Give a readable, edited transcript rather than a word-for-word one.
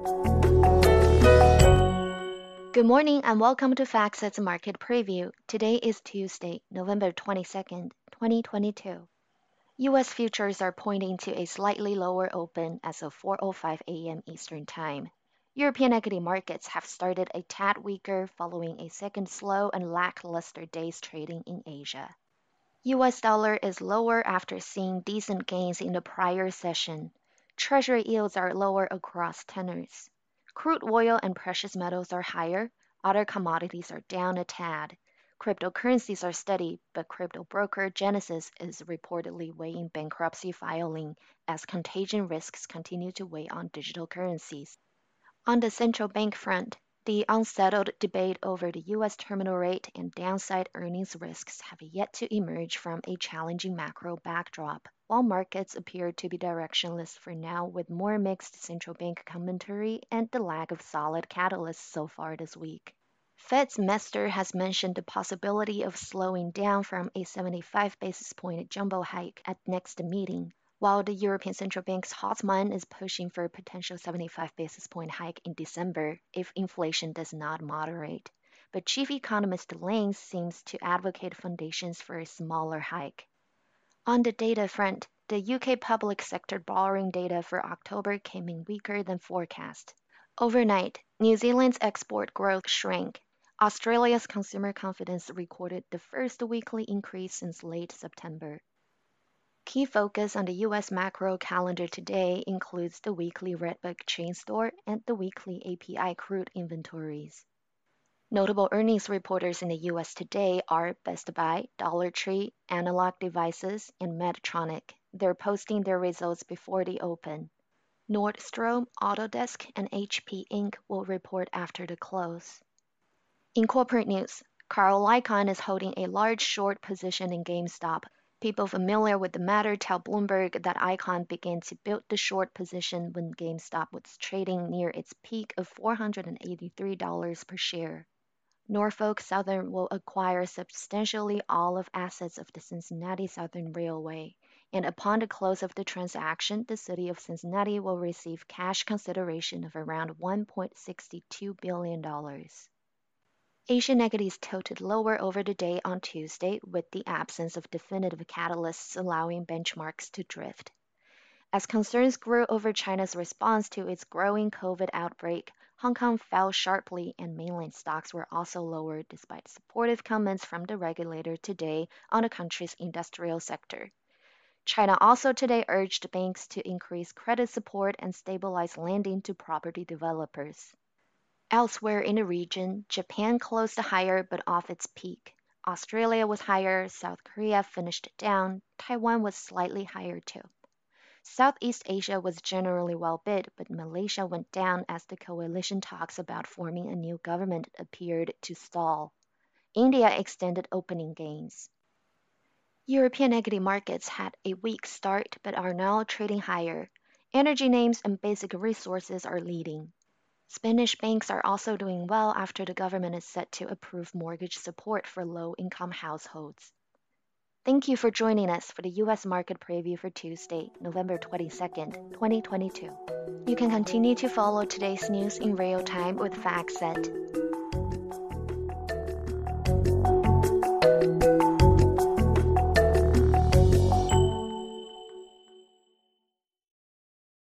Good morning and welcome to FactSet's Market Preview. Today is Tuesday, November 22nd, 2022. U.S. futures are pointing to a slightly lower open as of 4:05 a.m. Eastern Time. European equity markets have started a tad weaker following a second slow and lackluster day's trading in Asia. U.S. dollar is lower after seeing decent gains in the prior session. Treasury yields are lower across tenors. Crude oil and precious metals are higher. Other commodities are down a tad. Cryptocurrencies are steady, but crypto broker Genesis is reportedly weighing bankruptcy filing as contagion risks continue to weigh on digital currencies. On the central bank front, the unsettled debate over the U.S. terminal rate and downside earnings risks have yet to emerge from a challenging macro backdrop, while markets appear to be directionless for now with more mixed central bank commentary and the lack of solid catalysts so far this week. Fed's Mester has mentioned the possibility of slowing down from a 75 basis point jumbo hike at next meeting, while the European Central Bank's Hotman is pushing for a potential 75 basis point hike in December if inflation does not moderate. But Chief Economist Lane seems to advocate foundations for a smaller hike. On the data front, the UK public sector borrowing data for October came in weaker than forecast. Overnight, New Zealand's export growth shrank. Australia's consumer confidence recorded the first weekly increase since late September. Key focus on the U.S. macro calendar today includes the weekly Redbook chain store and the weekly API crude inventories. Notable earnings reporters in the U.S. today are Best Buy, Dollar Tree, Analog Devices, and Medtronic. They're posting their results before the open. Nordstrom, Autodesk, and HP Inc. will report after the close. In corporate news, Carl Icahn is holding a large short position in GameStop. People familiar with the matter tell Bloomberg that Icahn began to build the short position when GameStop was trading near its peak of $483 per share. Norfolk Southern will acquire substantially all of assets of the Cincinnati Southern Railway, and upon the close of the transaction, the city of Cincinnati will receive cash consideration of around $1.62 billion. Asian equities tilted lower over the day on Tuesday with the absence of definitive catalysts allowing benchmarks to drift. As concerns grew over China's response to its growing COVID outbreak, Hong Kong fell sharply and mainland stocks were also lower despite supportive comments from the regulator today on the country's industrial sector. China also today urged banks to increase credit support and stabilize lending to property developers. Elsewhere in the region, Japan closed higher but off its peak. Australia was higher, South Korea finished down, Taiwan was slightly higher too. Southeast Asia was generally well bid, but Malaysia went down as the coalition talks about forming a new government appeared to stall. India extended opening gains. European equity markets had a weak start but are now trading higher. Energy names and basic resources are leading. Spanish banks are also doing well after the government is set to approve mortgage support for low-income households. Thank you for joining us for the U.S. Market Preview for Tuesday, November 22nd, 2022. You can continue to follow today's news in real time with FactSet.